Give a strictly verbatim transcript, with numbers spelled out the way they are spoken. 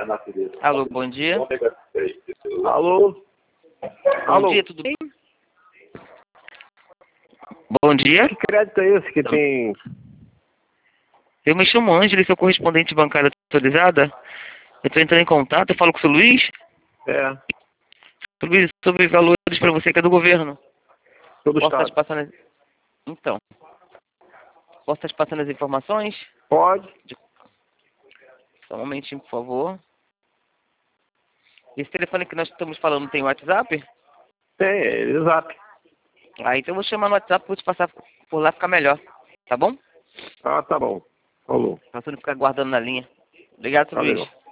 Alô, bom dia. Alô? Bom Alô? dia, tudo bem? Bom dia. Que crédito é esse que tem... Eu me chamo Ângela e sou correspondente bancária autorizada. Eu estou entrando em contato, eu falo com o seu Luiz. É, Sobre, sobre valores para você que é do governo. todo Posso estar te estado. passando as... Então, posso estar te passando as informações? Pode? Só um momentinho, por favor. Esse telefone que nós estamos falando tem WhatsApp? Tem, é, exato. Ah, então eu vou chamar no WhatsApp para te passar por lá, ficar melhor. Tá bom? Ah, tá bom. Falou. Pra você não ficar guardando na linha. Obrigado, seu Valeu. Luiz.